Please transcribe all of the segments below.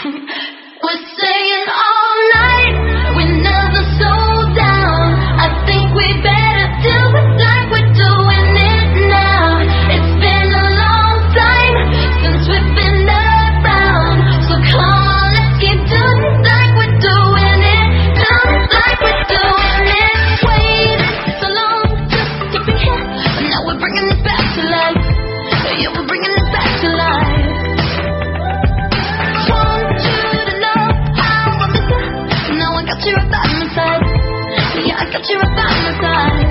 We're staying all night, we never slow down. I think we better do it like we're doing it now. It's been a long time since we've been around, so come on, let's keep doing it like we're doing it. Doing it like we're doing it. Waited so long just to be here, but now we're bringing it back to life. Yeah, we're bringing it back to life. Got you right by my side. Yeah, I got you right by my side.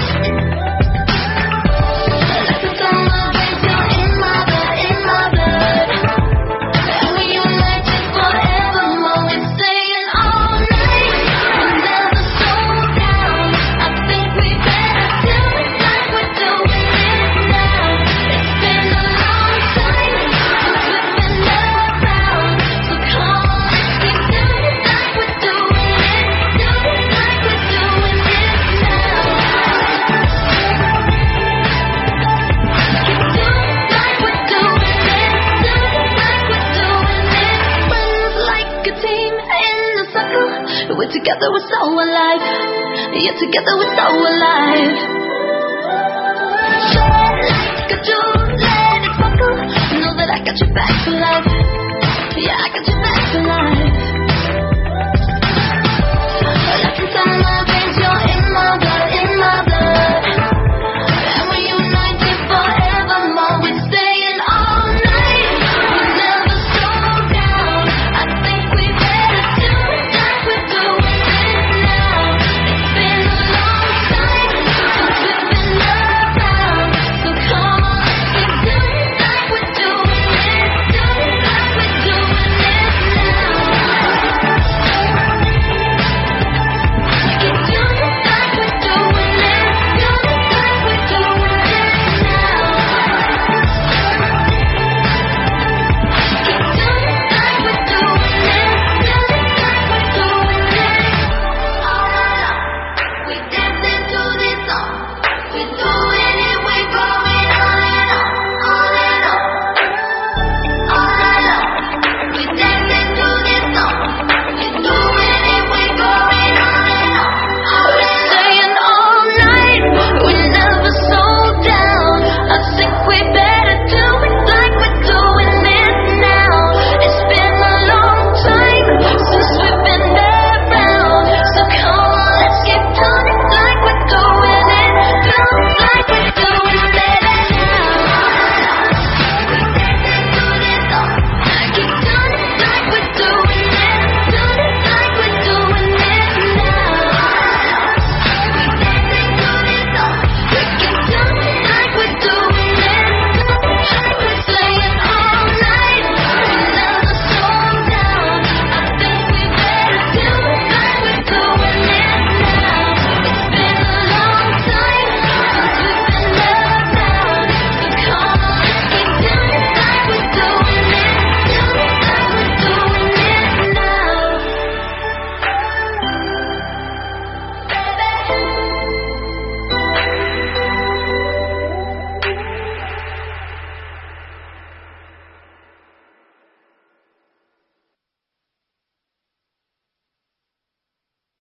Like the sun, my veins, you're in my blood, in my blood. And we unite just forevermore. We're staying all night, we never slow down. I think we better do it like we're doing it now. It's been a long time since we've been around, so come on, let's keep doing it like we're doing it. We're together, we're so alive. Yeah, together we're so alive. Shine like a jewel, let it sparkle. Know that I got your back for life.